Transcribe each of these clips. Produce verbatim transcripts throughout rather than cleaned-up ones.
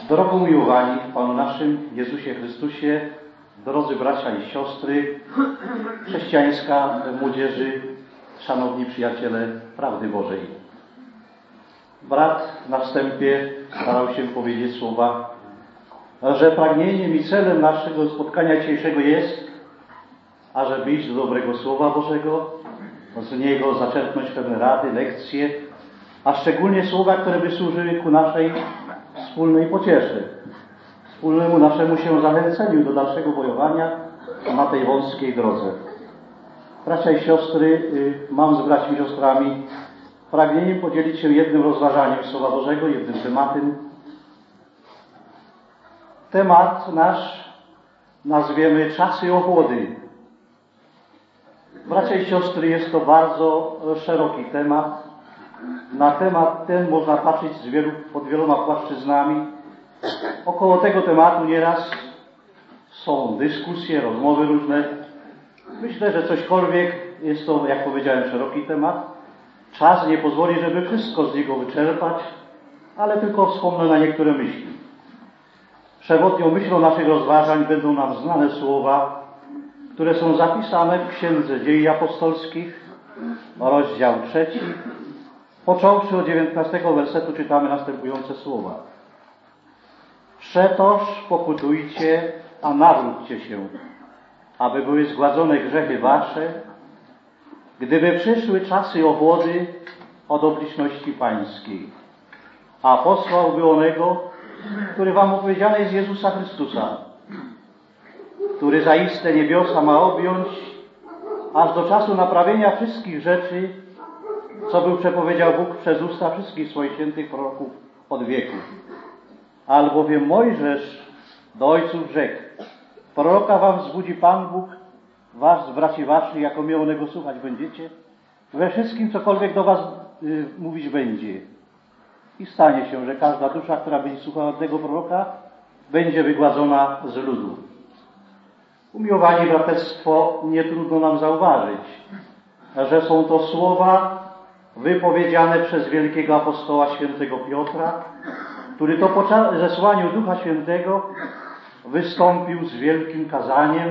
Drogo umiłowani w Panu naszym Jezusie Chrystusie, drodzy bracia i siostry, chrześcijańska młodzieży, szanowni przyjaciele prawdy Bożej. Brat na wstępie starał się powiedzieć słowa, że pragnieniem i celem naszego spotkania dzisiejszego jest, ażeby iść do dobrego Słowa Bożego, z niego zaczerpnąć pewne rady, lekcje, a szczególnie słowa, które by służyły ku naszej wspólnej pociesze, wspólnemu naszemu się zachęceniu do dalszego bojowania na tej wąskiej drodze. Bracia i siostry, mam z braćmi i siostrami pragnieniem podzielić się jednym rozważaniem Słowa Bożego, jednym tematem. Temat nasz nazwiemy czasy ochłody. Bracia i siostry, jest to bardzo szeroki temat. Na temat ten można patrzeć z wielu, pod wieloma płaszczyznami. Około tego tematu nieraz są dyskusje, rozmowy różne. Myślę, że cośkolwiek jest to, jak powiedziałem, szeroki temat. Czas nie pozwoli, żeby wszystko z niego wyczerpać, ale tylko wspomnę na niektóre myśli. Przewodnią myślą naszych rozważań będą nam znane słowa, które są zapisane w Księdze Dziejów Apostolskich, rozdział trzeci. Począwszy od dziewiętnastego wersetu czytamy następujące słowa. Przetoż pokutujcie, a nawróćcie się, aby były zgładzone grzechy wasze, gdyby przyszły czasy ochłody od obliczości pańskiej. A posłałby onego, który wam opowiedziany jest Jezusa Chrystusa, który zaiste niebiosa ma objąć, aż do czasu naprawienia wszystkich rzeczy, co był przepowiedział Bóg przez usta wszystkich swoich świętych proroków od wieków. Albowiem Mojżesz do ojców rzekł, proroka wam wzbudzi Pan Bóg, was z braci waszych, jako mnie onego słuchać będziecie, we wszystkim, cokolwiek do was y, mówić będzie. I stanie się, że każda dusza, która będzie słuchała tego proroka, będzie wygładzona z ludu. Umiłowani braterstwo, nie trudno nam zauważyć, że są to słowa wypowiedziane przez wielkiego apostoła świętego Piotra, który to po zesłaniu Ducha Świętego wystąpił z wielkim kazaniem,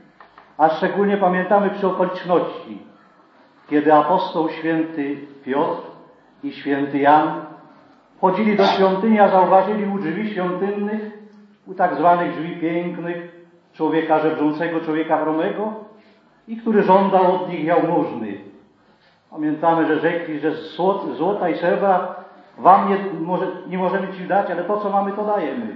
a szczególnie pamiętamy przy okoliczności, kiedy apostoł święty Piotr i święty Jan chodzili do świątyni, a zauważyli u drzwi świątynnych, u tak zwanych drzwi pięknych, człowieka żebrzącego, człowieka chromego i który żądał od nich jałmużny. Pamiętamy, że rzekli, że złota i srebra wam nie, może, nie możemy ci dać, ale to, co mamy, to dajemy.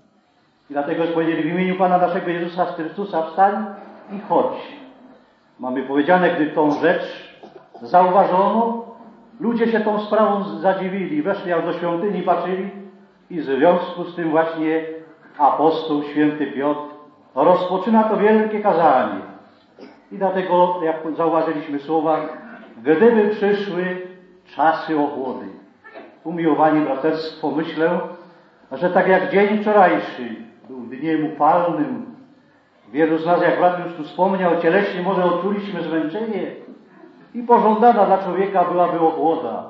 I dlatego powiedzieli w imieniu Pana naszego Jezusa Chrystusa wstań i chodź. Mamy powiedziane, gdy tą rzecz zauważono, ludzie się tą sprawą zadziwili, weszli aż do świątyni, patrzyli i w związku z tym właśnie apostoł święty Piotr rozpoczyna to wielkie kazanie. I dlatego, jak zauważyliśmy słowa, gdyby przyszły czasy ochłody. Umiłowani braterstwo, myślę, że tak jak dzień wczorajszy był dniem upalnym, wielu z nas, jak brat już tu wspomniał, cieleśnie może odczuliśmy zmęczenie i pożądana dla człowieka byłaby ochłoda.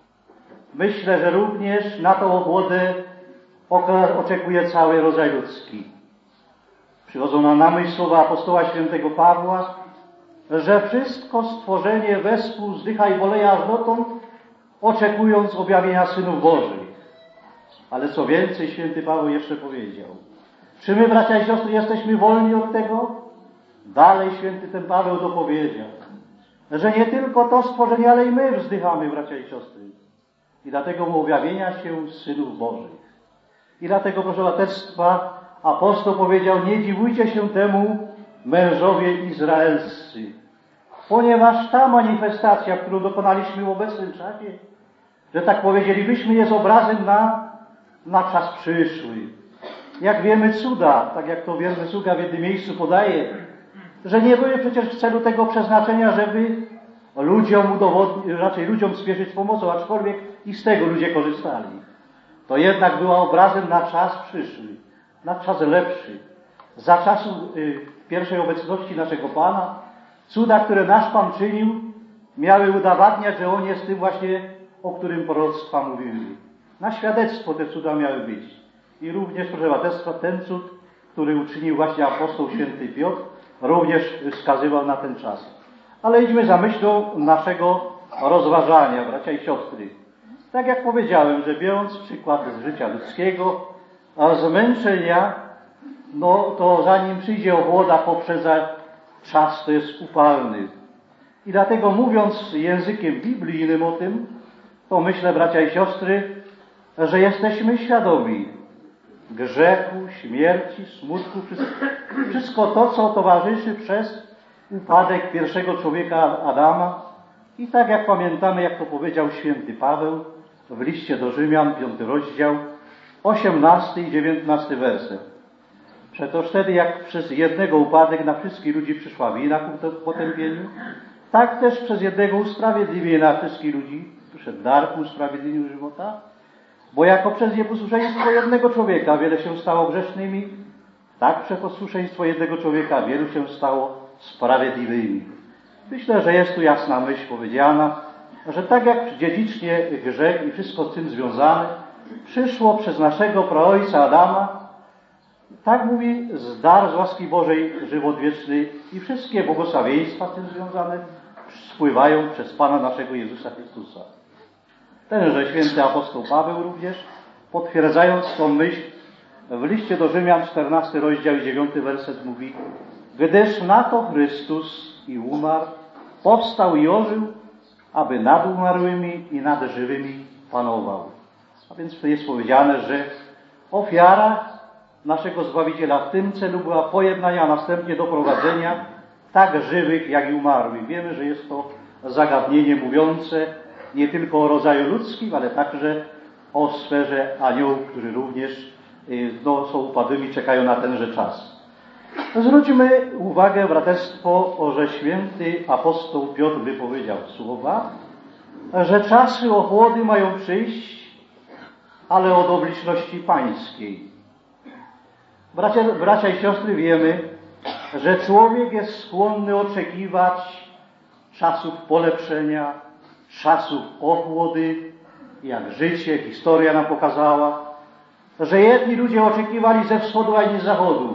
Myślę, że również na tą ochłodę oczekuje cały rodzaj ludzki. Przychodzą nam na myśl słowa apostoła świętego Pawła, że wszystko stworzenie wespół zdycha i boleje aż dotąd, oczekując objawienia synów Bożych. Ale co więcej, święty Paweł jeszcze powiedział. Czy my, bracia i siostry, jesteśmy wolni od tego? Dalej święty ten Paweł dopowiedział, że nie tylko to stworzenie, ale i my wzdychamy, bracia i siostry. I dlatego mu objawienia się synów Bożych. I dlatego, proszę braterstwa, apostoł powiedział, nie dziwujcie się temu, mężowie izraelscy, ponieważ ta manifestacja, którą dokonaliśmy w obecnym czasie, że tak powiedzielibyśmy, jest obrazem na, na czas przyszły. Jak wiemy, cuda, tak jak to wierny sługa w jednym miejscu podaje, że nie były przecież w celu tego przeznaczenia, żeby ludziom udowodnić, raczej ludziom spieszyć z pomocą, aczkolwiek i z tego ludzie korzystali. To jednak była obrazem na czas przyszły, na czas lepszy. Za czasu y, pierwszej obecności naszego Pana, cuda, które nasz Pan czynił, miały udowadniać, że On jest tym właśnie, o którym proroctwa mówiły. Na świadectwo te cuda miały być. I również, proszę Braterstwa, ten cud, który uczynił właśnie apostoł święty Piotr, również wskazywał na ten czas. Ale idźmy za myślą naszego rozważania, bracia i siostry. Tak jak powiedziałem, że biorąc przykład z życia ludzkiego, a zmęczenia, no to zanim przyjdzie ochłoda, poprzedza czas, to jest upalny. I dlatego mówiąc językiem biblijnym o tym, to myślę, bracia i siostry, że jesteśmy świadomi grzechu, śmierci, smutku, wszystko to, co towarzyszy przez upadek pierwszego człowieka Adama. I tak jak pamiętamy, jak to powiedział święty Paweł w liście do Rzymian, piąty rozdział, osiemnasty i dziewiętnasty werset. Przetoż wtedy, jak przez jednego upadek na wszystkich ludzi przyszła wina ku potępieniu, tak też przez jednego usprawiedliwienie na wszystkich ludzi przyszedł dar ku usprawiedliwieniu żywota. Bo jako przez nieposłuszeństwo jednego człowieka wiele się stało grzesznymi, tak przez posłuszeństwo jednego człowieka wielu się stało sprawiedliwymi. Myślę, że jest tu jasna myśl powiedziana, że tak jak dziedzicznie grzech i wszystko z tym związane przyszło przez naszego praojca Adama, tak mówi z dar z łaski Bożej żywot wieczny i wszystkie błogosławieństwa z tym związane spływają przez Pana naszego Jezusa Chrystusa. Tenże święty apostoł Paweł również, potwierdzając tą myśl, w liście do Rzymian, czternasty rozdział i dziewiąty werset mówi: gdyż na to Chrystus i umarł, powstał i ożył, aby nad umarłymi i nad żywymi panował. A więc tu jest powiedziane, że ofiara naszego Zbawiciela w tym celu była pojednania, a następnie doprowadzenia tak żywych, jak i umarłych. Wiemy, że jest to zagadnienie mówiące nie tylko o rodzaju ludzkim, ale także o sferze aniołów, którzy również no, są upadłymi, czekają na tenże czas. Zwróćmy uwagę, braterstwo, że święty apostoł Piotr wypowiedział słowa, że czasy ochłody mają przyjść, ale od obliczności pańskiej. Bracia, bracia i siostry, wiemy, że człowiek jest skłonny oczekiwać czasów polepszenia, czasów ochłody, jak życie, historia nam pokazała, że jedni ludzie oczekiwali ze wschodu, a inni z zachodu.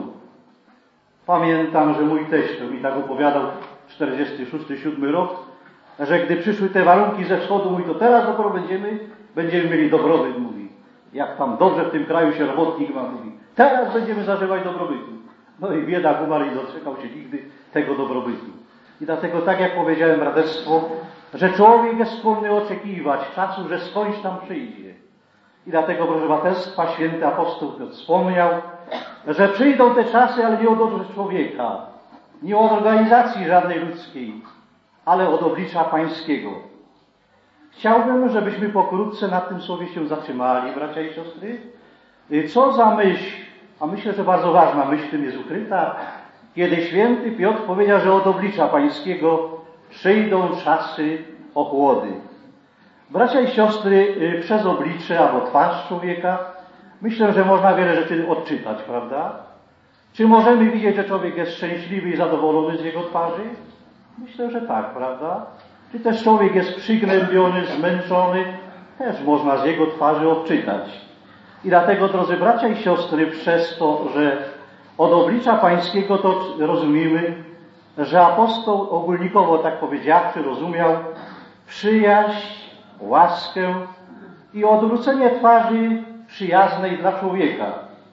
Pamiętam, że mój teść mi tak opowiadał czterdziesty szósty, siódmy rok, że gdy przyszły te warunki ze wschodu, mówi, to teraz dopiero będziemy, będziemy mieli dobrobyt, mówi. Jak tam dobrze w tym kraju się robotnik ma, mówi. Teraz będziemy zażywać dobrobytu. No i biedak umarł i doczekał się nigdy tego dobrobytu. I dlatego, tak jak powiedziałem, braterstwo, że człowiek jest skłonny oczekiwać czasu, że skądś tam przyjdzie. I dlatego, proszę braterstwa, święty apostoł Piotr wspomniał, że przyjdą te czasy, ale nie od człowieka, nie od organizacji żadnej ludzkiej, ale od oblicza pańskiego. Chciałbym, żebyśmy pokrótce na tym słowie się zatrzymali, bracia i siostry. Co za myśl, a myślę, że bardzo ważna myśl w tym jest ukryta, kiedy święty Piotr powiedział, że od oblicza pańskiego przyjdą czasy ochłody. Bracia i siostry, przez oblicze albo twarz człowieka myślę, że można wiele rzeczy odczytać, prawda? Czy możemy widzieć, że człowiek jest szczęśliwy i zadowolony z jego twarzy? Myślę, że tak, prawda? Czy też człowiek jest przygnębiony, zmęczony? Też można z jego twarzy odczytać. I dlatego, drodzy bracia i siostry, przez to, że od oblicza pańskiego to rozumiemy, że apostoł ogólnikowo, tak powiedziawszy, rozumiał przyjaźń, łaskę i odwrócenie twarzy przyjaznej dla człowieka.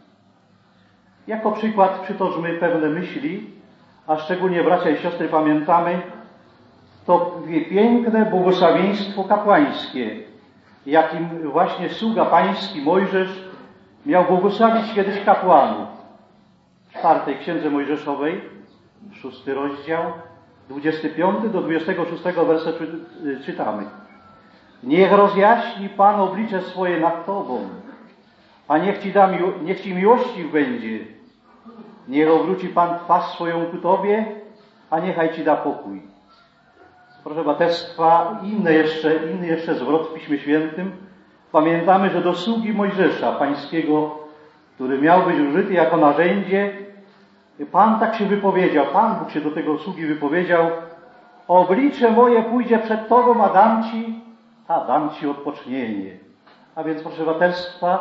Jako przykład przytoczmy pewne myśli, a szczególnie bracia i siostry pamiętamy to piękne błogosławieństwo kapłańskie, jakim właśnie sługa pański Mojżesz miał błogosławić kiedyś kapłanów. W czwartej księdze Mojżeszowej, szósty rozdział, dwudziesty piąty do dwudziestego szóstego wersetu czytamy. Niech rozjaśni Pan oblicze swoje nad Tobą, a niech Ci da, niech Ci miłościw będzie. Niech obróci Pan twarz swoją ku Tobie, a niechaj Ci da pokój. Proszę braterstwa, inny jeszcze, inny jeszcze zwrot w Piśmie Świętym. Pamiętamy, że do sługi Mojżesza pańskiego, który miał być użyty jako narzędzie, Pan tak się wypowiedział, Pan Bóg się do tego sługi wypowiedział: oblicze moje pójdzie przed Tobą, a dam Ci, a dam Ci odpocznienie. A więc, proszę braterstwa,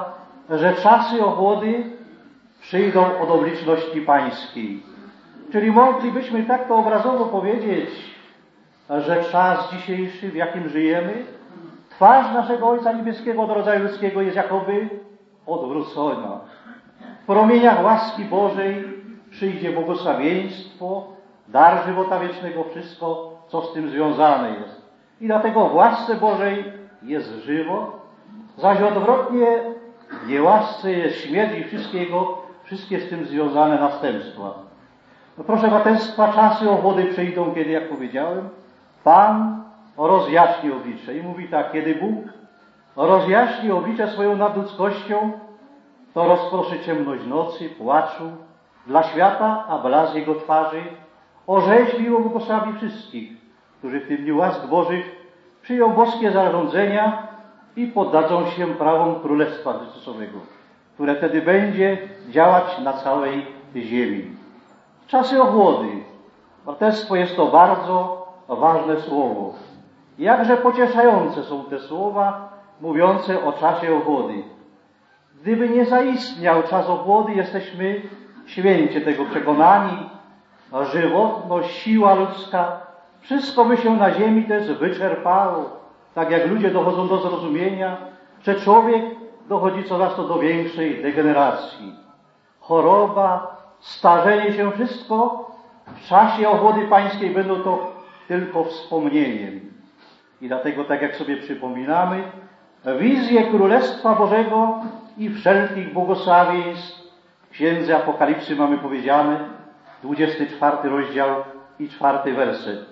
że czasy ochłody przyjdą od obliczości pańskiej. Czyli moglibyśmy tak to obrazowo powiedzieć, że czas dzisiejszy, w jakim żyjemy, twarz naszego Ojca Niebieskiego do rodzaju ludzkiego jest jakoby odwrócona. W promieniach łaski Bożej przyjdzie błogosławieństwo, dar żywota wiecznego, wszystko, co z tym związane jest. I dlatego w łasce Bożej jest żywot, zaś odwrotnie w niełasce jest śmierć i wszystkiego, wszystkie z tym związane następstwa. No proszę braterstwa, czasy ochłody przyjdą, kiedy, jak powiedziałem, Pan rozjaśni oblicze. I mówi tak, kiedy Bóg rozjaśni oblicze swoją nadludzkością, to rozproszy ciemność nocy, płaczu dla świata, a blask jego twarzy orzeźwi i błogosławi wszystkich, którzy w tym dniu łask Bożych przyjął boskie zarządzenia i poddadzą się prawom Królestwa Chrystusowego, które wtedy będzie działać na całej ziemi. Czasy ochłody. Braterstwo, jest to bardzo ważne słowo. Jakże pocieszające są te słowa mówiące o czasie ochłody. Gdyby nie zaistniał czas ochłody, jesteśmy święcie tego przekonani, żywotność, siła ludzka, wszystko by się na ziemi też wyczerpało. Tak jak ludzie dochodzą do zrozumienia, że człowiek dochodzi coraz to do większej degeneracji. Choroba, starzenie się, wszystko w czasie ochłody pańskiej będą to tylko wspomnieniem. I dlatego, tak jak sobie przypominamy, wizję Królestwa Bożego i wszelkich błogosławieństw w Księdze Apokalipsy mamy powiedziane, dwudziesty czwarty rozdział i czwarty werset.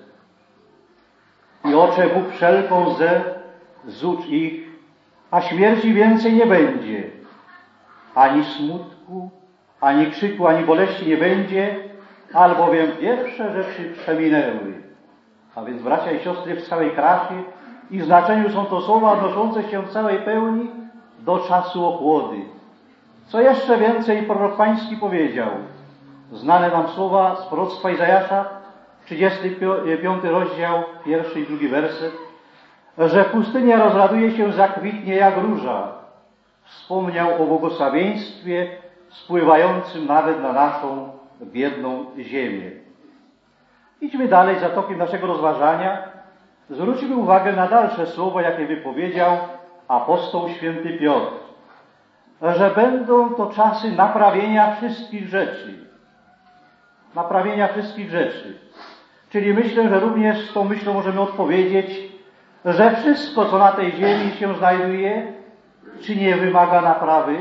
I ocze Bóg wszelką łzę zucz ich, a śmierci więcej nie będzie, ani smutku, ani krzyku, ani boleści nie będzie, albowiem pierwsze rzeczy przeminęły. A więc, bracia i siostry, w całej krasie i znaczeniu są to słowa odnoszące się w całej pełni do czasu ochłody. Co jeszcze więcej prorok pański powiedział? Znane nam słowa z proroctwa Izajasza, trzydziesty piąty rozdział, pierwszy i drugi werset, że pustynia rozraduje się, zakwitnie jak róża. Wspomniał o błogosławieństwie spływającym nawet na naszą biedną ziemię. Idźmy dalej za tokiem naszego rozważania. Zwróćmy uwagę na dalsze słowo, jakie wypowiedział apostoł święty Piotr, że będą to czasy naprawienia wszystkich rzeczy. Naprawienia wszystkich rzeczy. Czyli myślę, że również z tą myślą możemy odpowiedzieć, że wszystko, co na tej ziemi się znajduje, czy nie wymaga naprawy,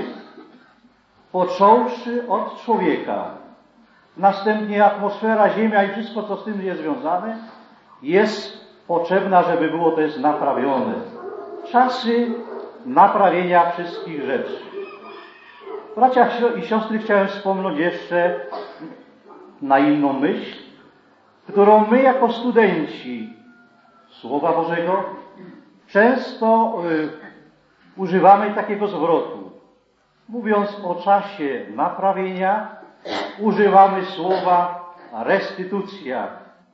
począwszy od człowieka. Następnie atmosfera, ziemia i wszystko, co z tym jest związane, jest potrzebna, żeby było to jest naprawione. Czasy naprawienia wszystkich rzeczy. Bracia i siostry, chciałem wspomnieć jeszcze na inną myśl, którą my jako studenci Słowa Bożego często y, używamy takiego zwrotu. Mówiąc o czasie naprawienia, używamy słowa restytucja.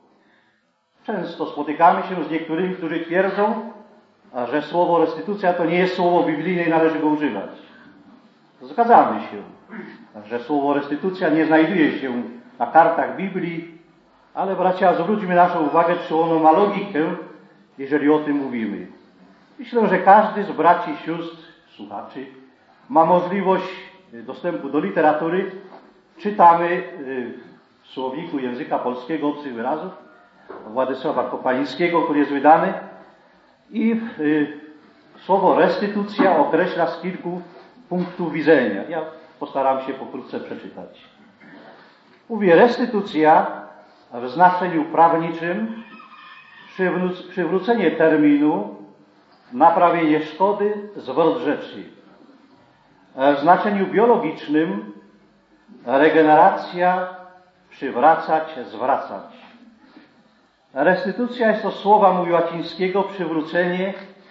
Często spotykamy się z niektórymi, którzy twierdzą, że słowo restytucja to nie jest słowo biblijne i należy go używać. Zgadzamy się, że słowo restytucja nie znajduje się na kartach Biblii, ale bracia, zwróćmy naszą uwagę, czy ono ma logikę, jeżeli o tym mówimy. Myślę, że każdy z braci i sióstr, słuchaczy, ma możliwość dostępu do literatury. Czytamy w słowniku języka polskiego obcych wyrazów Władysława Kopalińskiego, który jest wydany, i słowo restytucja określa z kilku punktów widzenia. Ja postaram się pokrótce przeczytać. Mówi, restytucja w znaczeniu prawniczym przywrócenie terminu, naprawienie szkody, zwrot rzeczy. W znaczeniu biologicznym regeneracja, przywracać, zwracać. Restytucja jest to słowa mój łacińskiego przywrócenie,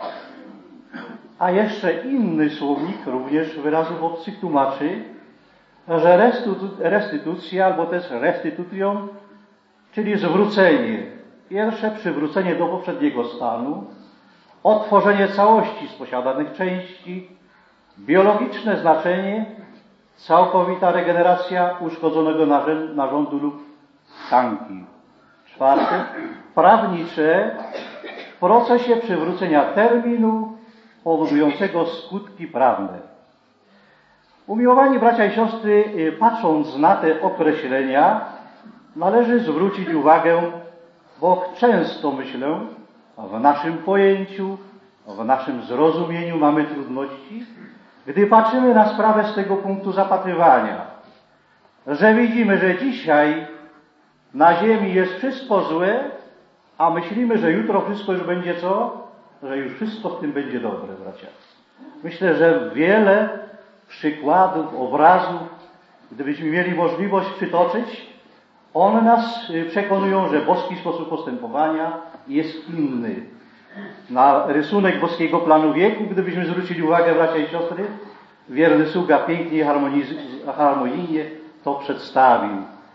a jeszcze inny słownik również wyrazów obcych tłumaczy, że restytucja albo też restitution, czyli zwrócenie. Pierwsze przywrócenie do poprzedniego stanu, odtworzenie całości z posiadanych części, biologiczne znaczenie, całkowita regeneracja uszkodzonego narządu lub tkanki. Czwarte, prawnicze w procesie przywrócenia terminu powodującego skutki prawne. Umiłowani bracia i siostry, patrząc na te określenia, należy zwrócić uwagę, bo często, myślę, w naszym pojęciu, w naszym zrozumieniu mamy trudności, gdy patrzymy na sprawę z tego punktu zapatrywania, że widzimy, że dzisiaj na ziemi jest wszystko złe, a myślimy, że jutro wszystko już będzie co? Że już wszystko w tym będzie dobre, bracia. Myślę, że wiele przykładów, obrazów, gdybyśmy mieli możliwość przytoczyć, one nas przekonują, że boski sposób postępowania jest inny. Na rysunek boskiego planu wieku, gdybyśmy zwrócili uwagę, bracia i siostry, wierny sługa pięknie i harmonijnie to przedstawił.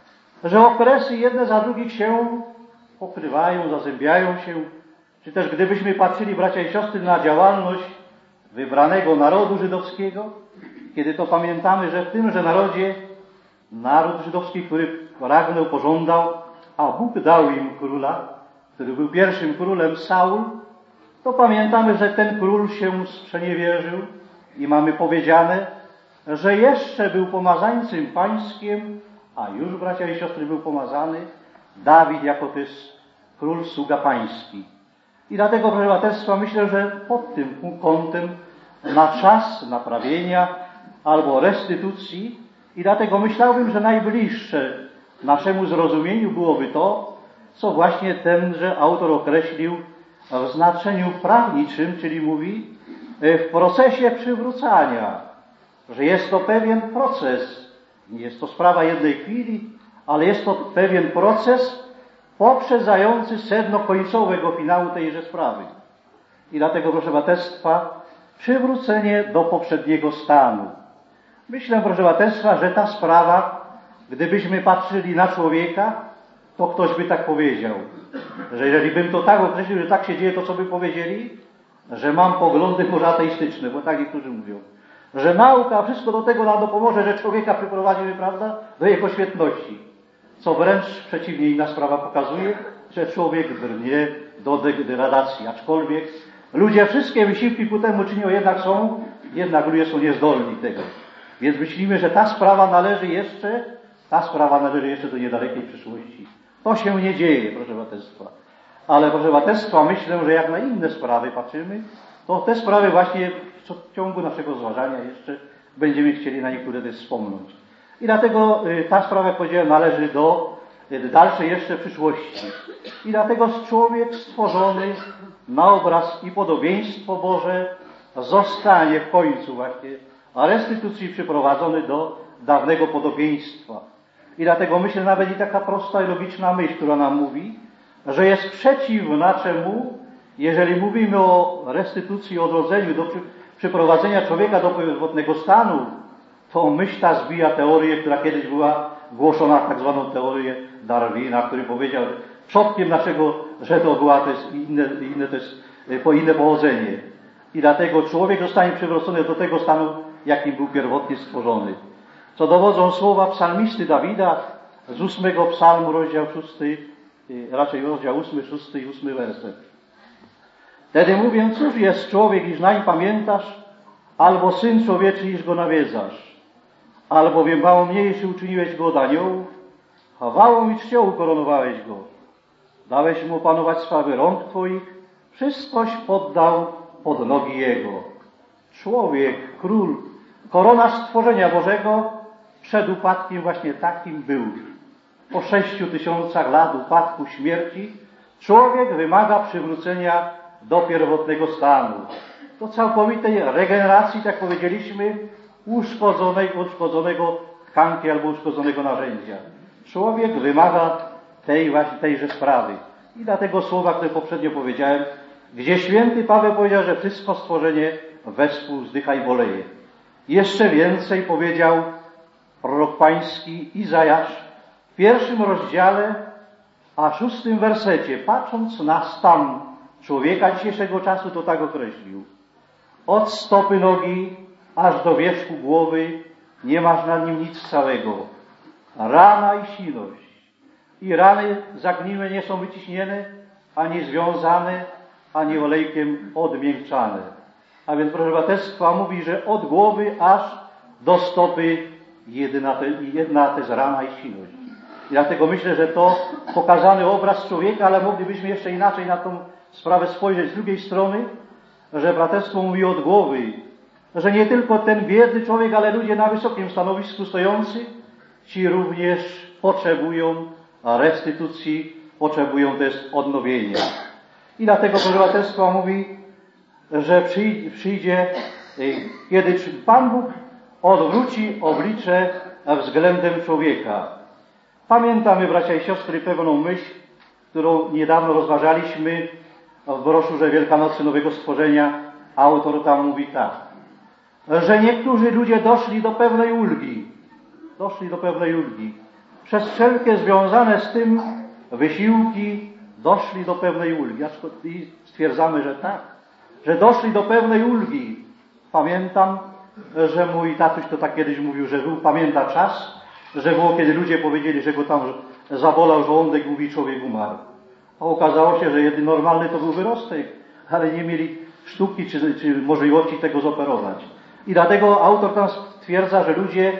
Że okresy jedne za drugich się pokrywają, zazębiają się. Czy też gdybyśmy patrzyli, bracia i siostry, na działalność wybranego narodu żydowskiego, kiedy to pamiętamy, że w tymże narodzie naród żydowski, który pragnął, pożądał, a Bóg dał im króla, który był pierwszym królem, Saul, to pamiętamy, że ten król się sprzeniewierzył i mamy powiedziane, że jeszcze był pomazańcem pańskim, a już, bracia i siostry, był pomazany Dawid jako też król sługa pański. I dlatego, proszę braterstwa, myślę, że pod tym kątem na czas naprawienia albo restytucji i dlatego myślałbym, że najbliższe naszemu zrozumieniu byłoby to, co właśnie tenże autor określił w znaczeniu prawniczym, czyli mówi w procesie przywrócania, że jest to pewien proces, nie jest to sprawa jednej chwili, ale jest to pewien proces poprzedzający sedno końcowego finału tejże sprawy. I dlatego, proszę braterstwa, przywrócenie do poprzedniego stanu. Myślę, proszę braterstwa, że ta sprawa, gdybyśmy patrzyli na człowieka, to ktoś by tak powiedział, że jeżeli bym to tak określił, że tak się dzieje, to co by powiedzieli? Że mam poglądy może ateistyczne, bo tak niektórzy mówią. Że nauka, wszystko do tego nam dopomoże, że człowieka przyprowadzimy, prawda, do jego świetności. Co wręcz przeciwnie inna sprawa pokazuje, że człowiek brnie do degradacji. Aczkolwiek ludzie wszystkie wysiłki ku temu czynią, jednak są, jednak ludzie są niezdolni tego. Więc myślimy, że ta sprawa należy jeszcze, ta sprawa należy jeszcze do niedalekiej przyszłości. To się nie dzieje, proszę braterstwa. Ale, proszę braterstwa, myślę, że jak na inne sprawy patrzymy, to te sprawy właśnie w ciągu naszego zważania jeszcze będziemy chcieli na niektóre też wspomnieć. I dlatego ta sprawa, jak powiedziałem, należy do dalszej jeszcze przyszłości. I dlatego człowiek stworzony na obraz i podobieństwo Boże zostanie w końcu właśnie restytucji przyprowadzony do dawnego podobieństwa. I dlatego myślę, nawet i taka prosta i logiczna myśl, która nam mówi, że jest przeciwna czemu, jeżeli mówimy o restytucji, odrodzeniu, do przyprowadzenia człowieka do pierwotnego stanu, to myśl ta zbija teorię, która kiedyś była głoszona, tak zwaną teorię Darwina, który powiedział, że przodkiem naszego, że to była, to jest inne, inne, to jest po inne pochodzenie. I dlatego człowiek zostanie przywrócony do tego stanu, jakim był pierwotnie stworzony. Co dowodzą słowa psalmisty Dawida z ósmego psalmu, rozdział szósty, raczej rozdział ósmy, szósty i ósmy werset. Wtedy mówię, cóż jest człowiek, iż nań pamiętasz, albo syn człowieczy, iż go nawiedzasz, albowiem mało mniejszy uczyniłeś go od aniołów, chwałą i czcią ukoronowałeś go. Dałeś mu opanować sprawy rąk twoich, wszystkoś poddał pod nogi jego. Człowiek, król, korona stworzenia Bożego przed upadkiem właśnie takim był. Po sześciu tysiącach lat upadku, śmierci, człowiek wymaga przywrócenia do pierwotnego stanu. Do całkowitej regeneracji, tak powiedzieliśmy, uszkodzonego, uszkodzonego tkanki albo uszkodzonego narzędzia. Człowiek wymaga tej właśnie tejże sprawy. I dlatego słowa, które poprzednio powiedziałem, gdzie święty Paweł powiedział, że wszystko stworzenie wespół zdycha i boleje. Jeszcze więcej powiedział prorok pański Izajasz w pierwszym rozdziale, a szóstym wersecie, patrząc na stan człowieka dzisiejszego czasu, to tak określił. Od stopy nogi aż do wierzchu głowy, nie masz na nim nic całego. Rana i siność. I rany zagniłe nie są wyciśnione, ani związane, ani olejkiem odmiękczane. A więc, proszę braterstwa, mówi, że od głowy aż do stopy jedna, jedna to jest rana i siność. I dlatego myślę, że to pokazany obraz człowieka, ale moglibyśmy jeszcze inaczej na tą sprawę spojrzeć z drugiej strony, że braterstwo mówi od głowy, że nie tylko ten biedny człowiek, ale ludzie na wysokim stanowisku stojący, ci również potrzebują restytucji, potrzebują też odnowienia. I dlatego, proszę braterstwa, mówi, że przyjdzie, kiedy Pan Bóg odwróci oblicze względem człowieka. Pamiętamy, bracia i siostry, pewną myśl, którą niedawno rozważaliśmy w broszurze Wielkanocy Nowego Stworzenia. Autor tam mówi tak, że niektórzy ludzie doszli do pewnej ulgi, doszli do pewnej ulgi. Przez wszelkie związane z tym wysiłki doszli do pewnej ulgi. I stwierdzamy, że tak, że doszli do pewnej ulgi. Pamiętam, że mój tatuś to tak kiedyś mówił, że był, pamięta czas, że było, kiedy ludzie powiedzieli, że go tam zabolał żołądek, mówi, człowiek umarł. A okazało się, że jedyny normalny to był wyrostek, ale nie mieli sztuki czy, czy możliwości tego zoperować. I dlatego autor tam stwierdza, że ludzie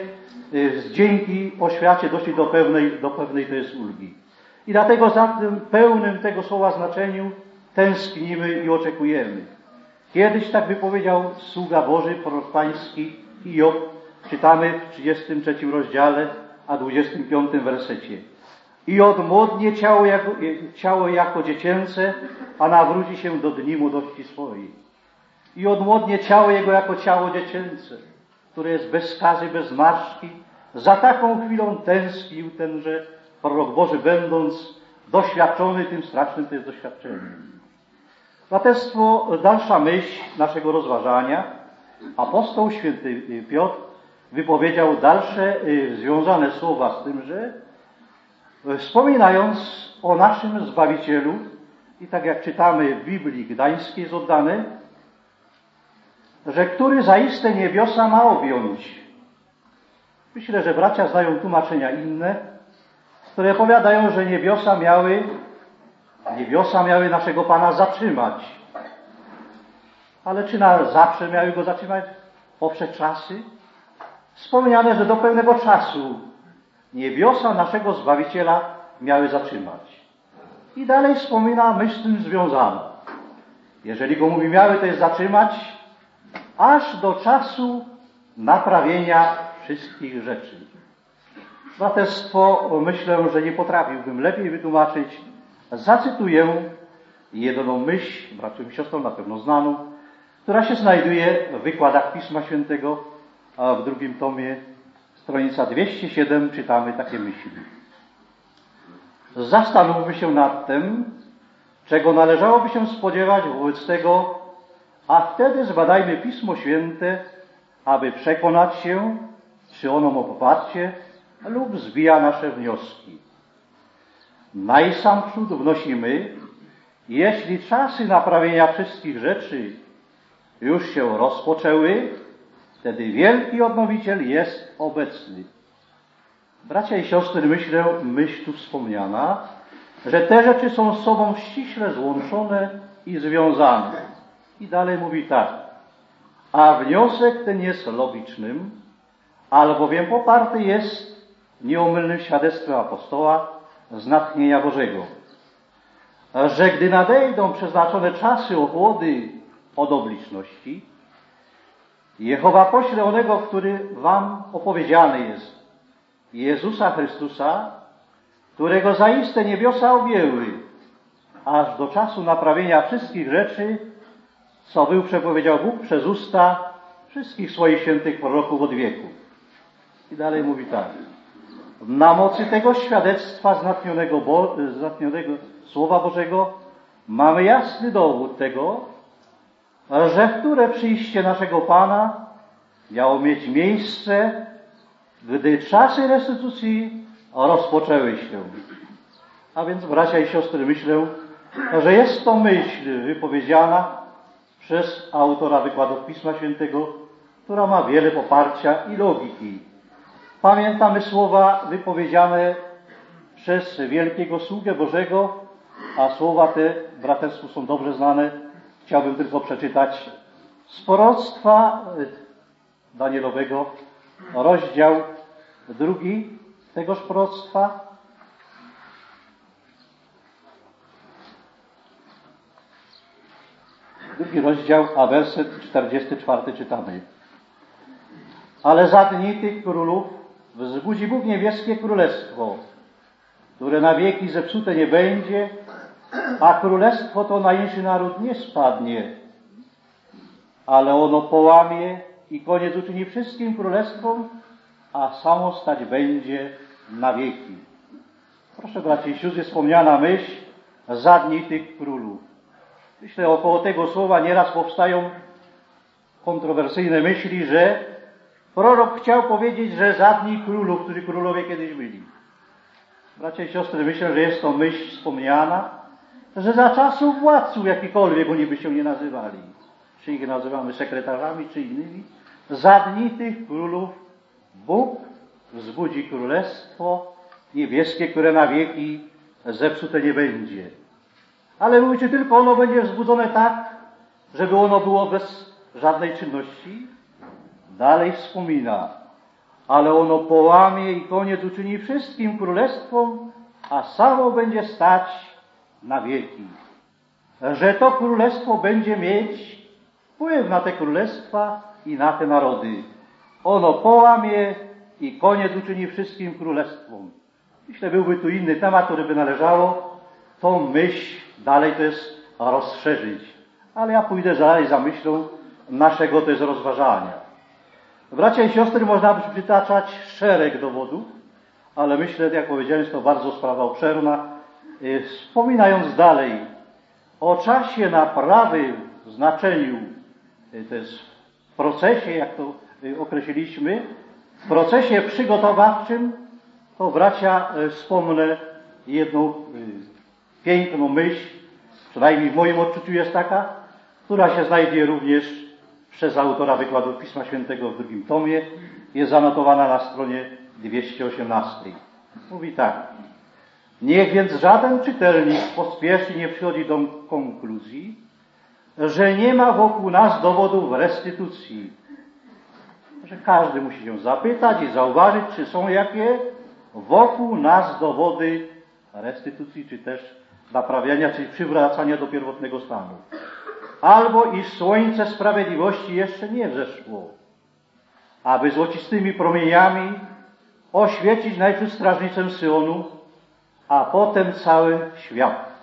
dzięki oświacie doszli do pewnej, do pewnej to jest ulgi. I dlatego za tym pełnym tego słowa znaczeniu tęsknimy i oczekujemy. Kiedyś tak wypowiedział sługa Boży, prorok pański Hiob, czytamy w trzydziestym trzecim rozdziale, a dwudziestym piątym wersecie. I odmłodnie ciało jako, ciało jako dziecięce, a nawróci się do dni młodości swojej. I odmłodnie ciało jego jako ciało dziecięce, które jest bez skazy, bez zmarszczki. Za taką chwilą tęsknił tenże prorok Boży, będąc doświadczony tym strasznym to jest doświadczeniem. Braterstwo, dalsza myśl naszego rozważania. Apostoł święty Piotr wypowiedział dalsze związane słowa z tym, że wspominając o naszym Zbawicielu, i tak jak czytamy w Biblii Gdańskiej jest oddane, że który zaiste niebiosa ma objąć. Myślę, że bracia znają tłumaczenia inne, które powiadają, że niebiosa miały, niebiosa miały naszego Pana zatrzymać. Ale czy na zawsze miały Go zatrzymać? Poprzez czasy? Wspomniane, że do pewnego czasu niebiosa naszego Zbawiciela miały zatrzymać. I dalej wspomina myśl z tym związana. Jeżeli Go mówi miały, to jest zatrzymać aż do czasu naprawienia wszystkich rzeczy. Braterstwo, myślę, że nie potrafiłbym lepiej wytłumaczyć. Zacytuję jedną myśl, braciom i siostrom na pewno znaną, która się znajduje w wykładach Pisma Świętego, a w drugim tomie, stronica dwieście siedem, czytamy takie myśli. Zastanówmy się nad tym, czego należałoby się spodziewać wobec tego, a wtedy zbadajmy Pismo Święte, aby przekonać się, czy ono ma poparcie lub zbija nasze wnioski. Najsamprzód wnosimy, jeśli czasy naprawienia wszystkich rzeczy już się rozpoczęły, wtedy wielki odnowiciel jest obecny. Bracia i siostry, myślę, myśl tu wspomniana, że te rzeczy są z sobą ściśle złączone i związane. I dalej mówi tak. A wniosek ten jest logicznym, albowiem poparty jest nieomylnym świadectwem apostoła z natchnienia Bożego, że gdy nadejdą przeznaczone czasy ochłody od obliczności, Jehowa pośle onego, który wam opowiedziany jest, Jezusa Chrystusa, którego zaiste niebiosa objęły, aż do czasu naprawienia wszystkich rzeczy, co był przepowiedział Bóg przez usta wszystkich swoich świętych proroków od wieku. I dalej mówi tak. Na mocy tego świadectwa znatnionego, Bo, znatnionego Słowa Bożego mamy jasny dowód tego, że które przyjście naszego Pana miało mieć miejsce, gdy czasy restytucji rozpoczęły się. A więc, bracia i siostry, myślę, że jest to myśl wypowiedziana przez autora wykładów Pisma Świętego, która ma wiele poparcia i logiki. Pamiętamy słowa wypowiedziane przez wielkiego sługę Bożego, a słowa te braterstwu są dobrze znane. Chciałbym tylko przeczytać z proroctwa Danielowego, rozdział drugi tegoż proroctwa. Drugi rozdział, a werset czterdziesty czwarty czytamy. Ale za dni tych królów wzbudzi Bóg niebieskie królestwo, które na wieki zepsute nie będzie, a królestwo to na inszy naród nie spadnie, ale ono połamie i koniec uczyni wszystkim królestwom, a samo stać będzie na wieki. Proszę braci i siostry, wspomniana myśl za dni tych królów. Myślę, około tego słowa nieraz powstają kontrowersyjne myśli, że prorok chciał powiedzieć, że za dni królów, którzy królowie kiedyś byli. Bracia i siostry, myślę, że jest to myśl wspomniana, że za czasów władców, jakikolwiek oni by się nie nazywali, czy ich nazywamy sekretarzami, czy innymi, za dni tych królów Bóg wzbudzi królestwo niebieskie, które na wieki zepsute nie będzie. Ale mówi, czy tylko ono będzie wzbudzone tak, żeby ono było bez żadnej czynności? Dalej wspomina, ale ono połamie i koniec uczyni wszystkim królestwom, a samo będzie stać na wieki. Że to królestwo będzie mieć wpływ na te królestwa i na te narody. Ono połamie i koniec uczyni wszystkim królestwom. Myślę, byłby tu inny temat, który by należało tą myśl dalej to jest rozszerzyć. Ale ja pójdę dalej za myślą naszego to jest rozważania. Bracia i siostry, można by przytaczać szereg dowodów, ale myślę, jak powiedziałem, jest to bardzo sprawa obszerna. Wspominając dalej o czasie naprawy w znaczeniu, to jest w procesie, jak to określiliśmy, w procesie przygotowawczym, to bracia wspomnę jedną piękną myśl, przynajmniej w moim odczuciu jest taka, która się znajduje również przez autora wykładu Pisma Świętego w drugim tomie, jest zanotowana na stronie dwieście osiemnastej. Mówi tak. Niech więc żaden czytelnik pospiesznie nie przychodzi do konkluzji, że nie ma wokół nas dowodów restytucji. Że każdy musi się zapytać i zauważyć, czy są jakie wokół nas dowody restytucji, czy też naprawiania, czyli przywracania do pierwotnego stanu. Albo iż słońce sprawiedliwości jeszcze nie wzeszło, aby złocistymi promieniami oświecić najpierw strażnicę Syonu, a potem cały świat.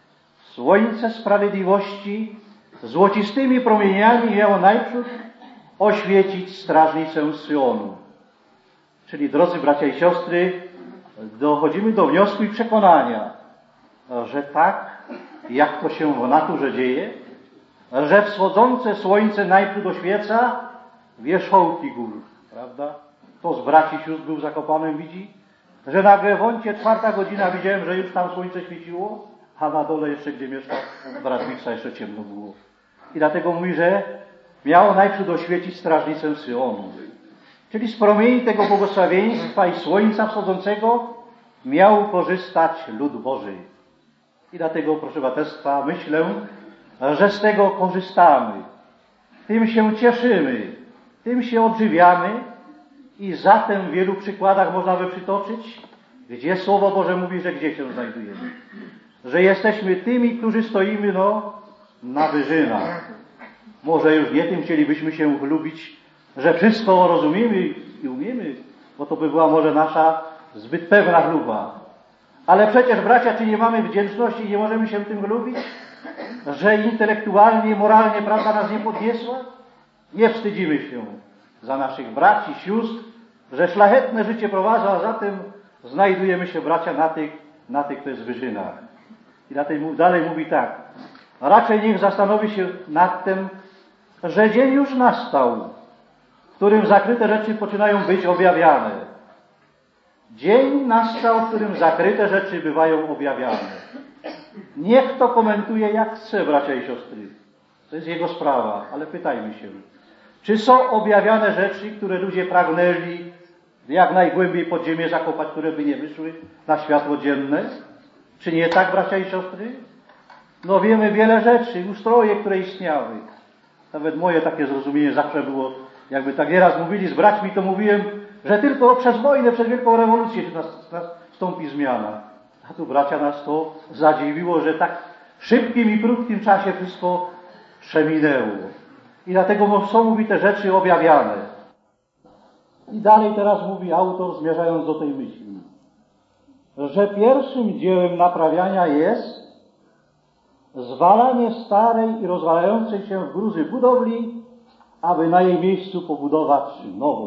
Słońce sprawiedliwości złocistymi promieniami miało najpierw oświecić strażnicę Syonu. Czyli, drodzy bracia i siostry, dochodzimy do wniosku i przekonania, że tak, jak to się w naturze dzieje, że wschodzące słońce najpierw oświeca wierzchołki gór, prawda? Kto z braci i sióstr był Zakopanem, widzi, że na Grewoncie czwarta godzina widziałem, że już tam słońce świeciło, a na dole jeszcze, gdzie mieszka brat Wiksa, jeszcze ciemno było. I dlatego mówi, że miało najpierw oświecić strażnicę Syonu. Czyli z promieni tego błogosławieństwa i słońca wschodzącego miał korzystać lud Boży. I dlatego, proszę braterstwa, myślę, że z tego korzystamy. Tym się cieszymy, tym się odżywiamy i zatem w wielu przykładach można by przytoczyć, gdzie Słowo Boże mówi, że gdzie się znajdujemy. Że jesteśmy tymi, którzy stoimy no, na wyżynach. Może już nie tym chcielibyśmy się chlubić, że wszystko rozumiemy i umiemy, bo to by była może nasza zbyt pewna chluba. Ale przecież, bracia, czy nie mamy wdzięczności i nie możemy się tym chlubić? Że intelektualnie, moralnie prawda nas nie podniosła? Nie wstydzimy się za naszych braci, sióstr, że szlachetne życie prowadzą, a zatem znajdujemy się, bracia, na tych, na tych to jest wyżynach. I dlatego dalej mówi tak. Raczej niech zastanowi się nad tym, że dzień już nastał, w którym zakryte rzeczy poczynają być objawiane. Dzień nastał, w którym zakryte rzeczy bywają objawiane. Niech to komentuje jak chce, bracia i siostry. To jest jego sprawa, ale pytajmy się. Czy są objawiane rzeczy, które ludzie pragnęli jak najgłębiej pod ziemię zakopać, które by nie wyszły na światło dzienne? Czy nie tak, bracia i siostry? No wiemy wiele rzeczy, ustroje, które istniały. Nawet moje takie zrozumienie zawsze było, jakby tak nieraz mówili z braćmi, to mówiłem, że tylko przez wojnę, przez wielką rewolucję nastąpi zmiana. A tu bracia nas to zadziwiło, że tak w szybkim i krótkim czasie wszystko przeminęło. I dlatego są, mówi, te rzeczy objawiane. I dalej teraz mówi autor, zmierzając do tej myśli, że pierwszym dziełem naprawiania jest zwalanie starej i rozwalającej się w gruzy budowli, aby na jej miejscu pobudować nową.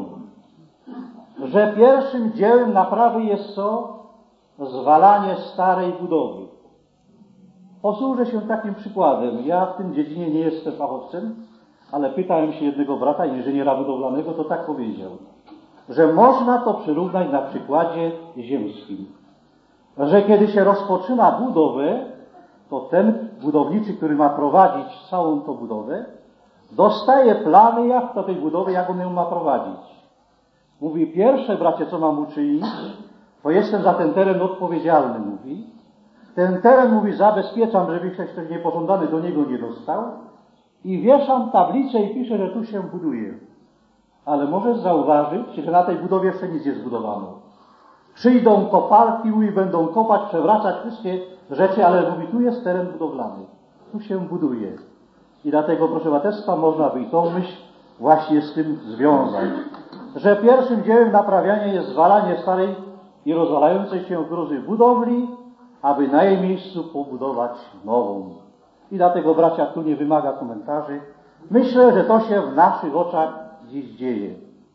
Że pierwszym dziełem naprawy jest co? Zwalanie starej budowy. Posłużę się takim przykładem. Ja w tym dziedzinie nie jestem fachowcem, ale pytałem się jednego brata, inżyniera budowlanego, to tak powiedział, że można to przyrównać na przykładzie ziemskim. Że kiedy się rozpoczyna budowę, to ten budowniczy, który ma prowadzić całą tą budowę, dostaje plany jak do tej budowy, jak on ją ma prowadzić. Mówi, pierwsze, bracie, co mam uczynić, to jestem za ten teren odpowiedzialny, mówi. Ten teren, mówi, zabezpieczam, żeby ktoś niepożądany do niego nie dostał i wieszam tablicę i piszę, że tu się buduje. Ale możesz zauważyć, że na tej budowie jeszcze nic nie zbudowano. Przyjdą kopalki i będą kopać, przewracać wszystkie rzeczy, ale mówi, tu jest teren budowlany. Tu się buduje. I dlatego, proszę braterstwa, można by i tą myśl właśnie z tym związać. Że pierwszym dziełem naprawiania jest zwalanie starej i rozwalającej się gruzy budowli, aby na jej miejscu pobudować nową. I dlatego, bracia, tu nie wymaga komentarzy. Myślę, że to się w naszych oczach dziś dzieje.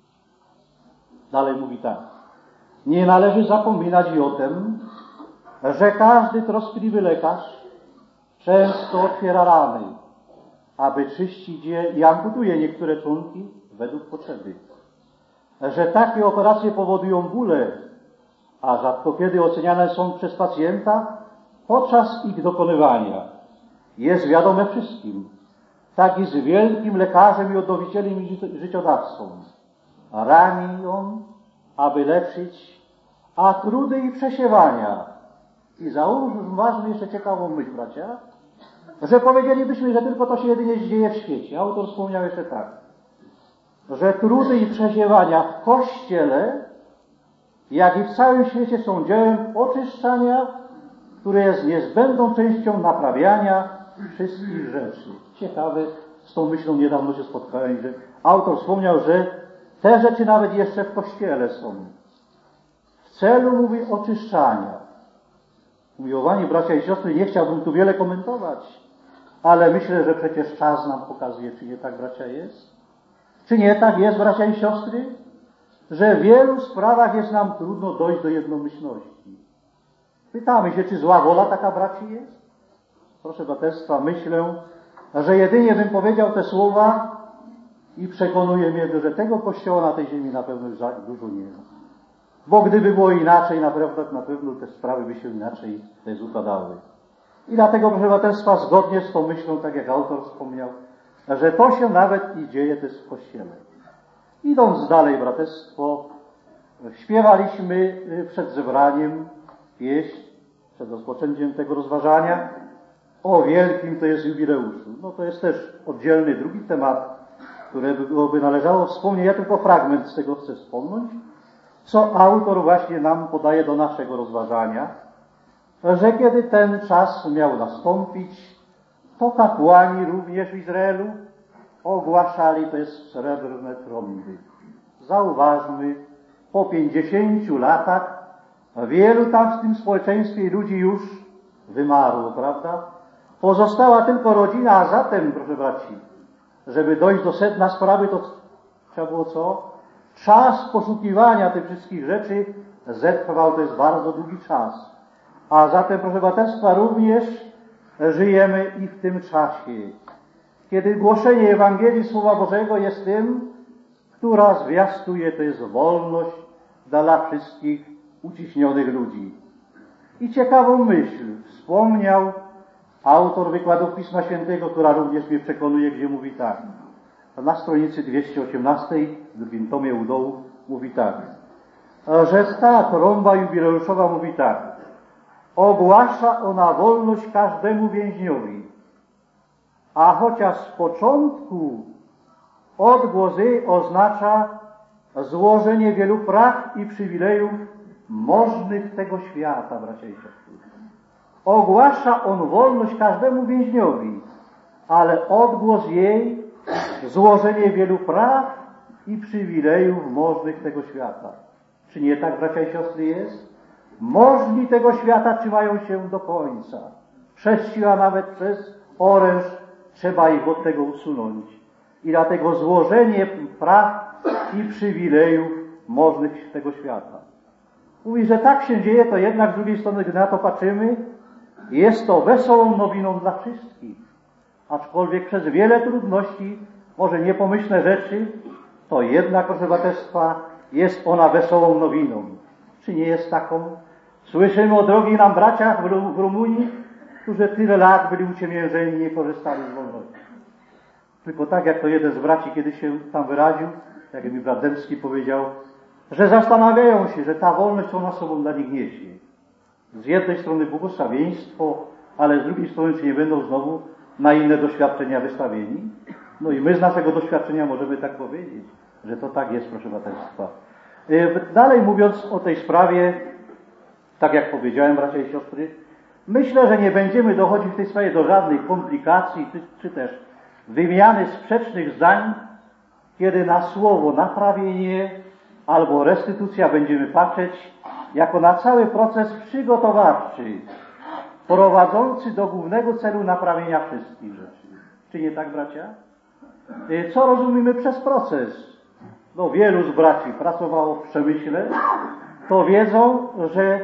Dalej mówi tak. Nie należy zapominać i o tym, że każdy troskliwy lekarz często otwiera rany, aby czyścić je i amputuje niektóre członki według potrzeby. Że takie operacje powodują bóle, a rzadko kiedy oceniane są przez pacjenta podczas ich dokonywania. Jest wiadome wszystkim, tak i z wielkim lekarzem i odnowicielem i życiodawcą. Rani on, aby leczyć, a trudy i przesiewania. I zauważmy jeszcze ciekawą myśl, bracia, że powiedzielibyśmy, że tylko to się jedynie dzieje w świecie. Autor wspomniał jeszcze tak, że trudy i przesiewania w Kościele, jak i w całym świecie są dziełem oczyszczania, które jest niezbędną częścią naprawiania wszystkich rzeczy. Ciekawe, z tą myślą niedawno się spotkałem, że autor wspomniał, że te rzeczy nawet jeszcze w Kościele są. W celu, mówi, oczyszczania. Umiłowani bracia i siostry, nie chciałbym tu wiele komentować, ale myślę, że przecież czas nam pokazuje, czy nie tak, bracia, jest? Czy nie tak jest, bracia i siostry? Że w wielu sprawach jest nam trudno dojść do jednomyślności. Pytamy się, czy zła wola taka, braci, jest? Proszę braterstwa, myślę, że jedynie bym powiedział te słowa i przekonuje mnie, że tego Kościoła na tej ziemi na pewno już dużo nie ma. Bo gdyby było inaczej, na pewno, na pewno te sprawy by się inaczej też układały. I dlatego, proszę braterstwa, zgodnie z tą myślą, tak jak autor wspomniał, że to się nawet i dzieje też w Kościele. Idąc dalej, braterstwo, śpiewaliśmy przed zebraniem pieśń, przed rozpoczęciem tego rozważania o wielkim, to jest jubileuszu. No to jest też oddzielny drugi temat, którego by należało wspomnieć. Ja tylko fragment z tego chcę wspomnieć, co autor właśnie nam podaje do naszego rozważania, że kiedy ten czas miał nastąpić, to kapłani również w Izraelu ogłaszali, to jest srebrne trąby. Zauważmy, po pięćdziesięciu latach wielu tam w tym społeczeństwie ludzi już wymarło, prawda? Pozostała tylko rodzina, a zatem, proszę braci, żeby dojść do sedna sprawy, to trzeba było co? Czas poszukiwania tych wszystkich rzeczy zetrwał, to jest bardzo długi czas. A zatem, proszę braterstwa, również żyjemy i w tym czasie, kiedy głoszenie Ewangelii Słowa Bożego jest tym, która zwiastuje, to jest wolność dla wszystkich uciśnionych ludzi. I ciekawą myśl wspomniał autor wykładów Pisma Świętego, która również mnie przekonuje, gdzie mówi tak, na stronicy dwieście osiemnastej, w drugim tomie u dołu, mówi tak, że ta trąba jubileuszowa mówi tak: ogłasza ona wolność każdemu więźniowi, a chociaż z początku odgłos jej oznacza złożenie wielu praw i przywilejów możnych tego świata, bracia i siostry. Ogłasza on wolność każdemu więźniowi, ale odgłos jej złożenie wielu praw i przywilejów możnych tego świata. Czy nie tak, bracia i siostry, jest? Możni tego świata trzymają się do końca. Przez siłę, nawet przez oręż trzeba ich od tego usunąć. I dlatego złożenie praw i przywilejów możnych tego świata. Mówi, że tak się dzieje, to jednak z drugiej strony, gdy na to patrzymy, jest to wesołą nowiną dla wszystkich. Aczkolwiek przez wiele trudności, może niepomyślne rzeczy, to jednak, proszę braterstwa, jest ona wesołą nowiną. Czy nie jest taką? Słyszymy o drogich nam braciach w Rumunii, którzy tyle lat byli uciemiężeni i nie korzystali z wolności. Tylko tak, jak to jeden z braci kiedyś się tam wyraził, jak mi brat Dębski powiedział, że zastanawiają się, że ta wolność ona sobą dla nich niesie. Z jednej strony błogosławieństwo, ale z drugiej strony, czy nie będą znowu na inne doświadczenia wystawieni? No i my z naszego doświadczenia możemy tak powiedzieć, że to tak jest, proszę braterstwa. Dalej mówiąc o tej sprawie, tak jak powiedziałem, bracia i siostry, myślę, że nie będziemy dochodzić w tej sprawie do żadnych komplikacji, czy, czy też wymiany sprzecznych zdań, kiedy na słowo naprawienie albo restytucja będziemy patrzeć jako na cały proces przygotowawczy, prowadzący do głównego celu naprawienia wszystkich rzeczy. Czy nie tak, bracia? Co rozumiemy przez proces? No, wielu z braci pracowało w przemyśle, to wiedzą, że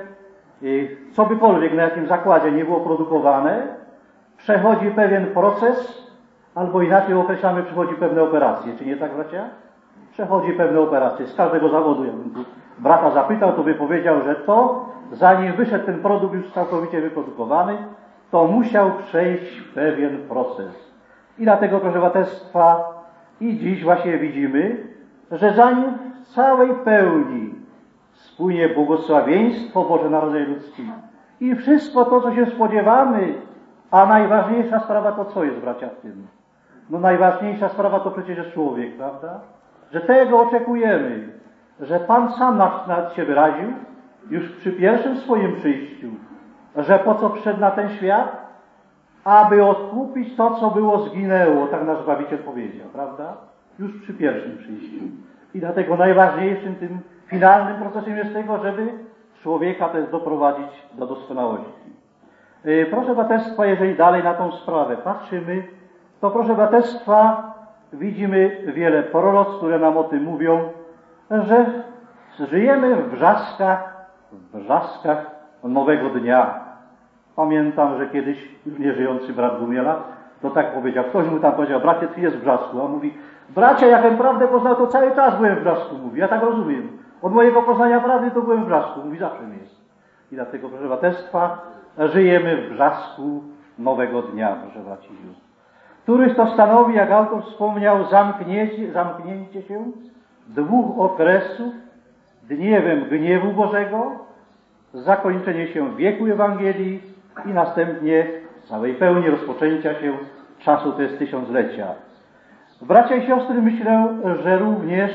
co bykolwiek na jakim zakładzie nie było produkowane, przechodzi pewien proces, albo inaczej określamy, przechodzi pewne operacje. Czy nie tak, bracia? Przechodzi pewne operacje. Z każdego zawodu, jakbym tu brata zapytał, to by powiedział, że to, zanim wyszedł ten produkt już całkowicie wyprodukowany, to musiał przejść pewien proces. I dlatego, proszę braterstwa, i dziś właśnie widzimy, że zanim w całej pełni spłynie błogosławieństwo Boże Narodzenie ludzkie i wszystko to, co się spodziewamy, a najważniejsza sprawa to co jest, bracia, w tym? No najważniejsza sprawa to przecież jest człowiek, prawda? Że tego oczekujemy, że Pan sam nad się wyraził już przy pierwszym swoim przyjściu, że po co przyszedł na ten świat? Aby odkupić to, co było zginęło, tak nasz Zbawiciel powiedział, prawda? Już przy pierwszym przyjściu. I dlatego najważniejszym tym finalnym procesem jest tego, żeby człowieka też doprowadzić do doskonałości. Yy, proszę braterstwa, jeżeli dalej na tą sprawę patrzymy, to proszę braterstwa, widzimy wiele proroc, które nam o tym mówią, że żyjemy w wrzaskach, w wrzaskach nowego dnia. Pamiętam, że kiedyś już nieżyjący brat Gumiela, to tak powiedział, ktoś mu tam powiedział, bracie, ty jest w wrzasku, a on mówi, bracia, jak prawdę poznał, to cały czas byłem w wrzasku, mówi, ja tak rozumiem. Od mojego poznania prawdy to byłem w wrzasku, mówi, zawsze jest. I dlatego, proszę braterstwa, żyjemy w wrzasku nowego dnia, proszę braci i sióstr, któryś to stanowi, jak autor wspomniał, zamknięcie, zamknięcie się dwóch okresów dniewem gniewu Bożego, zakończenie się wieku Ewangelii i następnie całej pełni rozpoczęcia się czasu, to jest tysiąclecia. Bracia i siostry, myślę, że również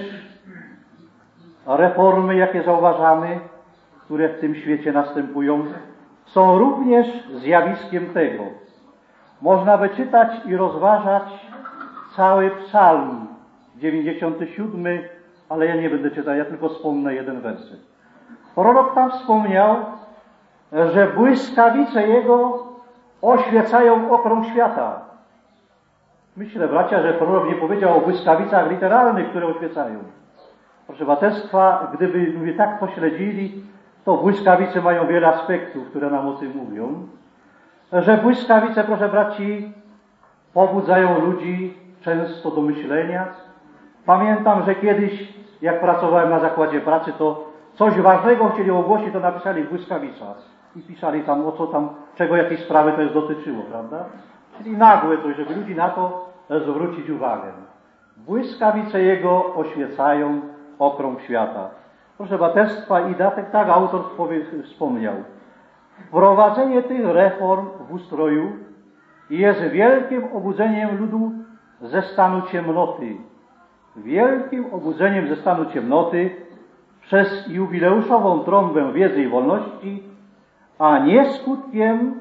reformy, jakie zauważamy, które w tym świecie następują, są również zjawiskiem tego. Można by czytać i rozważać cały psalm dziewięćdziesiąty siódmy, ale ja nie będę czytał, ja tylko wspomnę jeden werset. Prorok tam wspomniał, że błyskawice Jego oświecają okrąg świata. Myślę, bracia, że prorok nie powiedział o błyskawicach literalnych, które oświecają. Proszę braterstwa, gdyby mówię, tak to śledzili, to błyskawice mają wiele aspektów, które nam o tym mówią. Że błyskawice, proszę braci, pobudzają ludzi często do myślenia. Pamiętam, że kiedyś, jak pracowałem na zakładzie pracy, to coś ważnego chcieli ogłosić, to napisali błyskawica. I pisali tam, o co tam, czego jakiej sprawy to jest dotyczyło, prawda? Czyli nagłe coś, żeby ludzi na to zwrócić uwagę. Błyskawice Jego oświecają okrąg świata. Proszę braterstwa, i tak, tak autor wspomniał. Wprowadzenie tych reform w ustroju jest wielkim obudzeniem ludu ze stanu ciemnoty. Wielkim obudzeniem ze stanu ciemnoty przez jubileuszową trąbę wiedzy i wolności, a nie skutkiem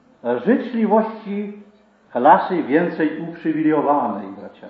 życzliwości klasy więcej uprzywilejowanej, bracia.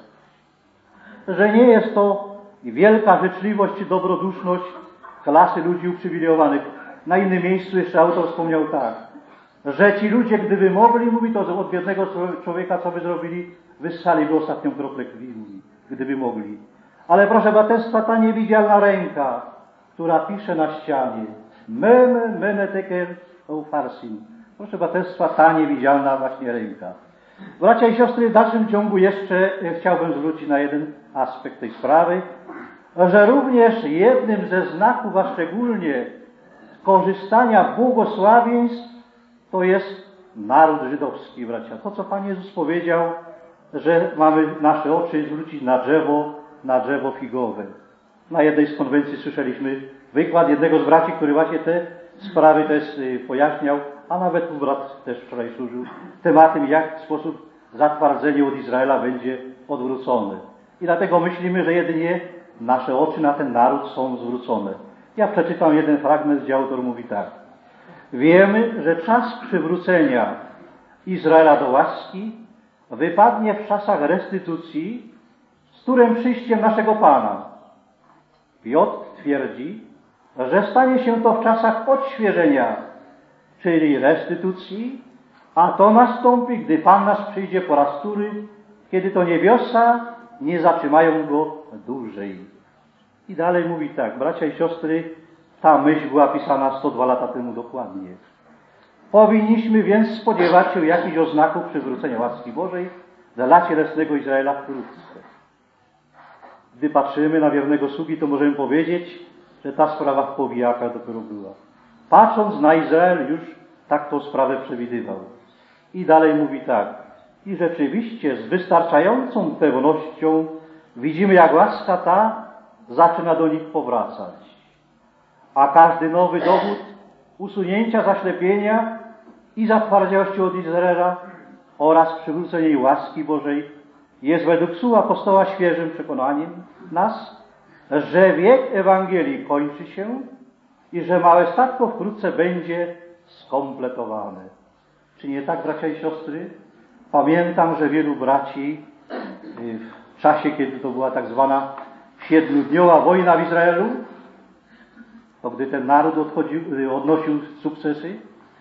Że nie jest to wielka życzliwość czy dobroduszność klasy ludzi uprzywilejowanych. Na innym miejscu jeszcze autor wspomniał tak, że ci ludzie, gdyby mogli, mówi to od biednego człowieka, co by zrobili, wyssaliby ostatnią kroplę krwi, mówi, gdyby mogli. Ale proszę braterstwa, ta niewidzialna ręka, która pisze na ścianie, mene, mene teker farsin. Proszę braterstwa, ta niewidzialna właśnie ręka. Bracia i siostry, w dalszym ciągu jeszcze chciałbym zwrócić na jeden aspekt tej sprawy, że również jednym ze znaków, a szczególnie korzystania błogosławieństw, to jest naród żydowski, bracia. To, co Pan Jezus powiedział, że mamy nasze oczy zwrócić na drzewo, na drzewo figowe. Na jednej z konwencji słyszeliśmy wykład jednego z braci, który właśnie te sprawy też pojaśniał, a nawet mój brat też wczoraj służył tematem, w jaki sposób zatwardzenie od Izraela będzie odwrócone. I dlatego myślimy, że jedynie nasze oczy na ten naród są zwrócone. Ja przeczytam jeden fragment, gdzie autor mówi tak. Wiemy, że czas przywrócenia Izraela do łaski wypadnie w czasach restytucji, z którym przyjściem naszego Pana. Piotr twierdzi, że stanie się to w czasach odświeżenia, czyli restytucji, a to nastąpi, gdy Pan nasz przyjdzie po raz wtóry, kiedy to niebiosa nie zatrzymają Go dłużej. I dalej mówi tak, bracia i siostry, ta myśl była pisana sto dwa lata temu dokładnie. Powinniśmy więc spodziewać się jakichś oznaków przywrócenia łaski Bożej dla cielesnego Izraela wkrótce. Gdy patrzymy na wiernego sługi, to możemy powiedzieć, że ta sprawa w powijakach dopiero była. Patrząc na Izrael, już tak tą sprawę przewidywał. I dalej mówi tak. I rzeczywiście z wystarczającą pewnością widzimy, jak łaska ta zaczyna do nich powracać. A każdy nowy dowód usunięcia zaślepienia i zatwardziałości od Izraela oraz przywrócenia jej łaski Bożej jest według słów apostoła świeżym przekonaniem nas, że wiek Ewangelii kończy się i że małe statko wkrótce będzie skompletowane. Czy nie tak, bracia i siostry? Pamiętam, że wielu braci w czasie, kiedy to była tak zwana siedmiodniowa wojna w Izraelu, to gdy ten naród odchodził, odnosił sukcesy,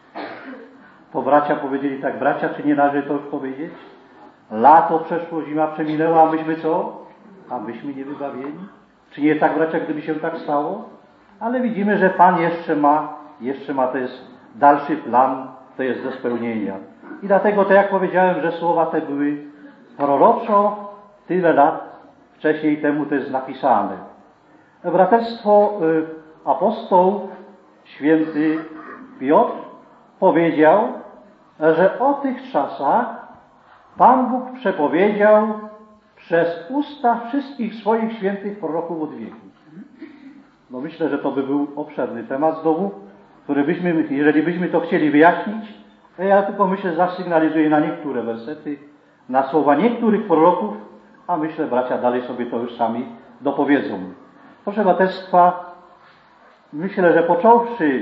to bracia powiedzieli tak, bracia, czy nie należy to już powiedzieć? Lato przeszło, zima przeminęła, a myśmy co? A myśmy nie wybawieni? Czy nie tak, bracia, gdyby się tak stało? Ale widzimy, że Pan jeszcze ma, jeszcze ma, to jest dalszy plan, to jest do spełnienia. I dlatego, tak jak powiedziałem, że słowa te były proroczo tyle lat wcześniej temu to jest napisane. Braterstwo y, apostoł święty Piotr powiedział, że o tych czasach Pan Bóg przepowiedział przez usta wszystkich swoich świętych proroków od wieku. No myślę, że to by był obszerny temat znowu, który byśmy, jeżeli byśmy to chcieli wyjaśnić, to ja tylko myślę, zasygnalizuję na niektóre wersety, na słowa niektórych proroków, a myślę, bracia dalej sobie to już sami dopowiedzą. Proszę braterstwa, myślę, że począwszy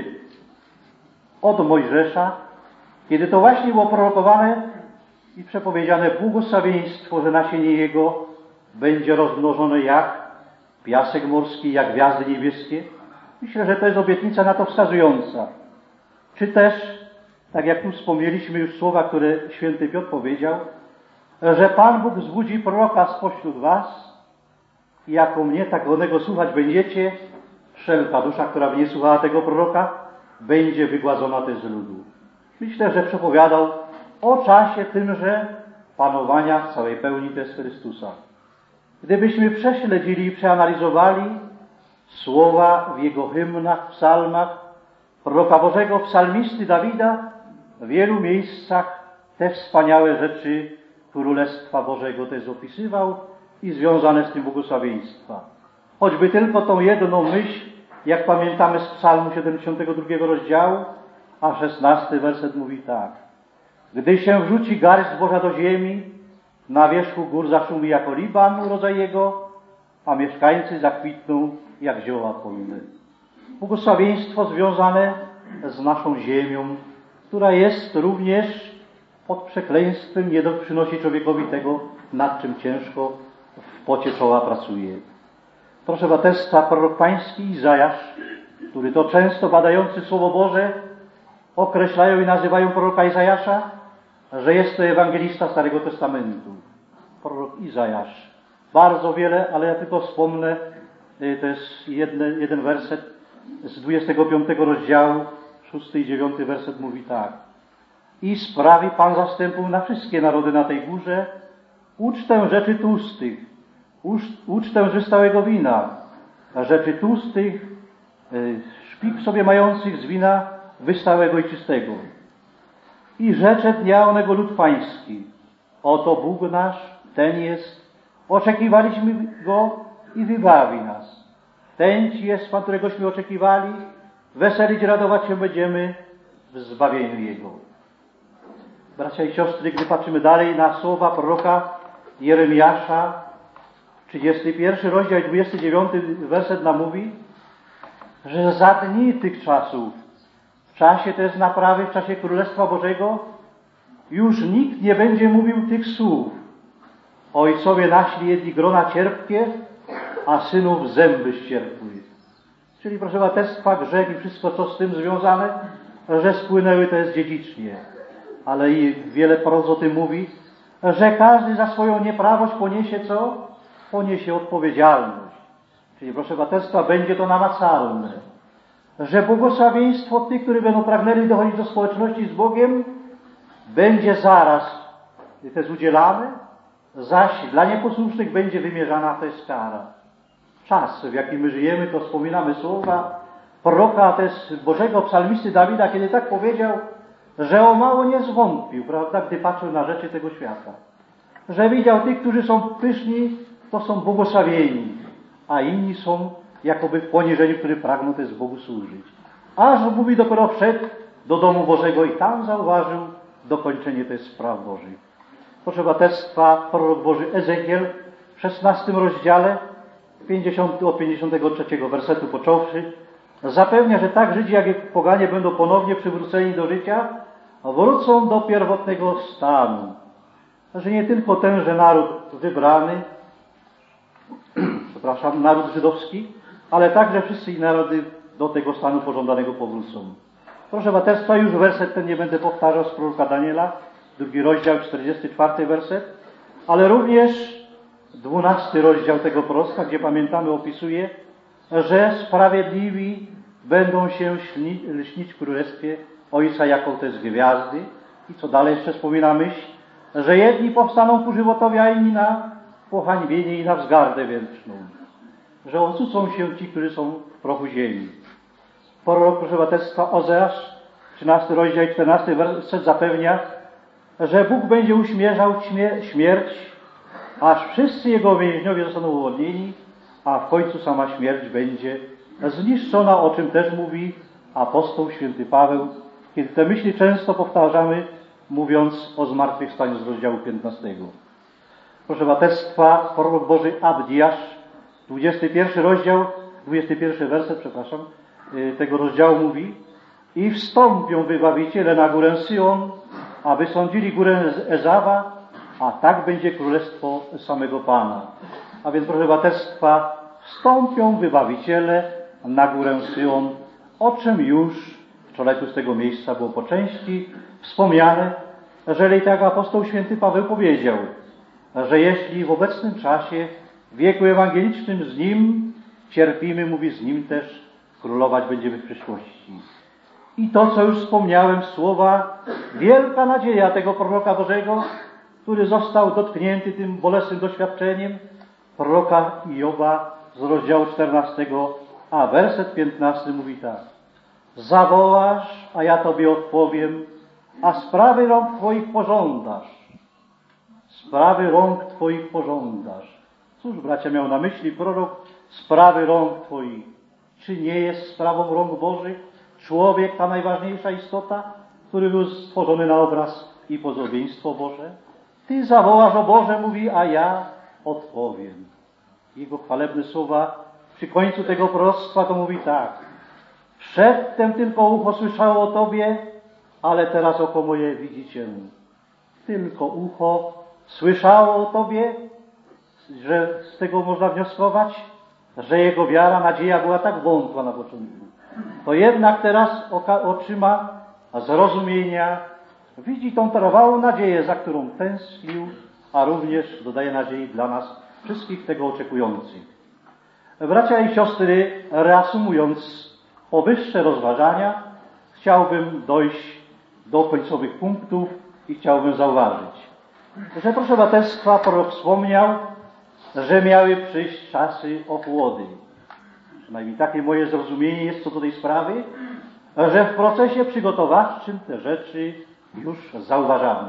od Mojżesza, kiedy to właśnie było prorokowane i przepowiedziane błogosławieństwo, że nasienie jego będzie rozmnożone jak piasek morski, jak gwiazdy niebieskie. Myślę, że to jest obietnica na to wskazująca. Czy też, tak jak tu wspomnieliśmy już słowa, które święty Piotr powiedział, że Pan Bóg wzbudzi proroka spośród was i jako mnie tak onego słuchać będziecie, wszelka dusza, która by nie słuchała tego proroka, będzie wygładzona też z ludu. Myślę, że przepowiadał o czasie tymże panowania w całej pełni też Chrystusa. Gdybyśmy prześledzili i przeanalizowali słowa w jego hymnach, psalmach, proroka Bożego, psalmisty Dawida, w wielu miejscach te wspaniałe rzeczy Królestwa Bożego też opisywał i związane z tym błogosławieństwa. Choćby tylko tą jedną myśl, jak pamiętamy z Psalmu siedemdziesiątego drugiego rozdziału, a szesnasty werset mówi tak. Gdy się wrzuci garść zboża do ziemi, na wierzchu gór zaszumi jako Liban rodzaj jego, a mieszkańcy zakwitną jak zioła polne. Błogosławieństwo związane z naszą ziemią, która jest również pod przekleństwem, nie przynosi człowiekowi tego, nad czym ciężko w pocie czoła pracuje. Proszę braterstwa, prorok pański Izajasz, który to często badający Słowo Boże określają i nazywają proroka Izajasza, że jest to ewangelista Starego Testamentu. Prorok Izajasz. Bardzo wiele, ale ja tylko wspomnę, to jest jedne, jeden werset z dwudziestego piątego rozdziału, szósty i dziewiąty werset mówi tak. I sprawi Pan zastępów na wszystkie narody na tej górze, ucztę rzeczy tłustych, ucztę żystałego wina, rzeczy tłustych, szpik sobie mających z wina wystałego i czystego. I rzecze dnia onego lud pański. Oto Bóg nasz, ten jest, oczekiwaliśmy Go i wybawi nas. Ten Ci jest Pan, któregośmy oczekiwali, weselić, radować się będziemy w zbawieniu Jego. Bracia i siostry, gdy patrzymy dalej na słowa proroka Jeremiasza, trzydziesty pierwszy rozdział, dwudziesty dziewiąty werset nam mówi, że za dni tych czasów, w czasie to jest naprawy, w czasie Królestwa Bożego, już nikt nie będzie mówił tych słów. Ojcowie nasi jedli grona cierpkie, a synów zęby ścierpły. Czyli proszę braterstwa, grzech i wszystko, co z tym związane, że spłynęły, to jest dziedzicznie. Ale i wiele proroc o tym mówi, że każdy za swoją nieprawość poniesie co? Poniesie odpowiedzialność. Czyli proszę braterstwa, będzie to namacalne. Że błogosławieństwo tych, którzy będą pragnęli dochodzić do społeczności z Bogiem, będzie zaraz, gdy to jest udzielane, zaś dla nieposłusznych będzie wymierzana to jest kara. Czas, w jakim my żyjemy, to wspominamy słowa proroka, to jest Bożego psalmisty Dawida, kiedy tak powiedział, że o mało nie zwątpił, prawda, gdy patrzył na rzeczy tego świata. Że widział tych, którzy są pyszni, to są błogosławieni, a inni są jakoby w poniżeniu, który pragną też Bogu służyć. Aż mówi dopiero wszedł do domu Bożego i tam zauważył dokończenie tych spraw Bożych. Proszę braterstwa, prorok Boży Ezechiel w szesnastym rozdziale pięćdziesiątego, od pięćdziesiątego trzeciego wersetu począwszy zapewnia, że tak Żydzi, jak i poganie będą ponownie przywróceni do życia, wrócą do pierwotnego stanu. Że nie tylko tenże naród wybrany, przepraszam, naród żydowski, ale także wszyscy inne narody do tego stanu pożądanego powrócą. Proszę braterstwa, już werset ten nie będę powtarzał z proroka Daniela, drugi rozdział, czterdziesty czwarty werset, ale również dwunasty rozdział tego proroctwa, gdzie pamiętamy, opisuje, że sprawiedliwi będą się śni, lśnić w Królestwie Ojca jako te z gwiazdy. I co dalej jeszcze wspomina myśl, że jedni powstaną ku żywotowi, a inni na pohańbienie i na wzgardę wieczną. Że odrzucą się ci, którzy są w prochu ziemi. Prorok, proszę braterstwa, Ozeasz, trzynasty rozdział i czternasty werset zapewnia, że Bóg będzie uśmierzał śmierć, aż wszyscy Jego więźniowie zostaną uwolnieni, a w końcu sama śmierć będzie zniszczona, o czym też mówi apostoł święty Paweł, kiedy te myśli często powtarzamy, mówiąc o zmartwychwstaniu z rozdziału piętnastego. Proszę braterstwa, prorok Boży Abdiasz, dwudziesty pierwszy rozdział, dwudziesty pierwszy werset, przepraszam, tego rozdziału mówi: i wstąpią wybawiciele na górę Syjon, aby sądzili górę Ezawa, a tak będzie królestwo samego Pana. A więc, proszę braterstwa, wstąpią wybawiciele na górę Syjon, o czym już wczoraj tu z tego miejsca było po części wspomniane, jeżeli tak apostoł święty Paweł powiedział, że jeśli w obecnym czasie, w wieku ewangelicznym z Nim cierpimy, mówi, z Nim też królować będziemy w przyszłości. I to, co już wspomniałem, słowa, wielka nadzieja tego proroka Bożego, który został dotknięty tym bolesnym doświadczeniem, proroka Joba z rozdziału czternastego, a werset piętnasty mówi tak: zawołasz, a ja Tobie odpowiem, a sprawy rąk Twoich pożądasz. Sprawy rąk Twoich pożądasz. Cóż, bracia, miał na myśli prorok? Sprawy rąk Twoich. Czy nie jest sprawą rąk Bożych człowiek, ta najważniejsza istota, który był stworzony na obraz i podobieństwo Boże? Ty zawołasz, o Boże, mówi, a ja odpowiem. Jego chwalebne słowa przy końcu tego proroctwa to mówi tak. Przedtem tylko ucho słyszało o Tobie, ale teraz oko moje widzi Cię. Tylko ucho słyszało o Tobie, że z tego można wnioskować, że jego wiara, nadzieja była tak wątła na początku. To jednak teraz oka, oczyma zrozumienia widzi tą trwałą nadzieję, za którą tęsknił, a również dodaje nadziei dla nas wszystkich tego oczekujących. Bracia i siostry, reasumując powyższe rozważania, chciałbym dojść do końcowych punktów i chciałbym zauważyć, że proszę braterstwa, prorok wspomniał, że miały przyjść czasy ochłody. Przynajmniej takie moje zrozumienie jest co do tej sprawy, że w procesie przygotowawczym te rzeczy już zauważamy.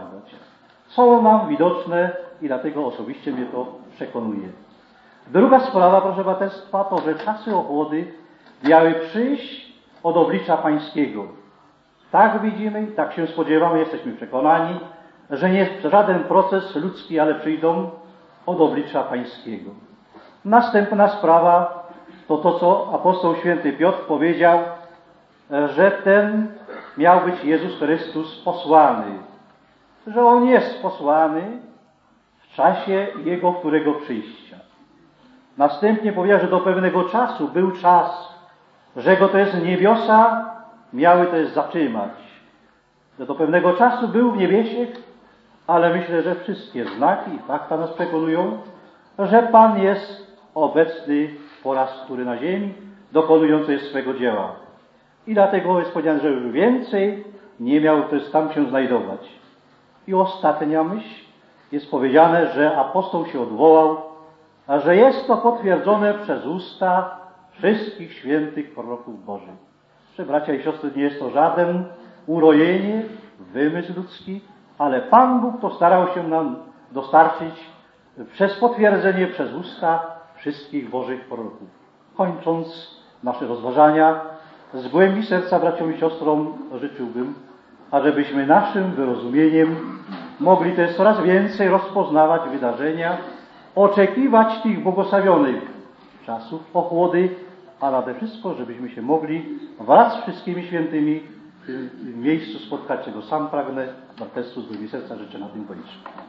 Są nam widoczne i dlatego osobiście mnie to przekonuje. Druga sprawa, proszę braterstwa, to, że czasy ochłody miały przyjść od oblicza Pańskiego. Tak widzimy i tak się spodziewamy, jesteśmy przekonani, że nie żaden proces ludzki, ale przyjdą od oblicza Pańskiego. Następna sprawa to to, co apostoł święty Piotr powiedział, że ten miał być Jezus Chrystus posłany. Że On jest posłany w czasie Jego którego przyjścia. Następnie powiedział, że do pewnego czasu był czas, że Go to jest niebiosa, miały to jest zatrzymać. Że do pewnego czasu był w niebiesie, ale myślę, że wszystkie znaki i fakta nas przekonują, że Pan jest obecny po raz który na ziemi, dokonujący swego dzieła. I dlatego jest powiedziane, że już więcej nie miał też tam się znajdować. I ostatnia myśl jest powiedziane, że apostoł się odwołał, a że jest to potwierdzone przez usta wszystkich świętych proroków Bożych. Że bracia i siostry, nie jest to żaden urojenie, wymysł ludzki, ale Pan Bóg postarał się nam dostarczyć przez potwierdzenie, przez usta wszystkich Bożych proroków. Kończąc nasze rozważania, z głębi serca braciom i siostrom życzyłbym, ażebyśmy naszym wyrozumieniem mogli też coraz więcej rozpoznawać wydarzenia, oczekiwać tych błogosławionych czasów ochłody, a nade wszystko, żebyśmy się mogli wraz z wszystkimi świętymi w miejscu spotkać, czego sam pragnę. Braterstwu z głębi serca życzę na tym końcu.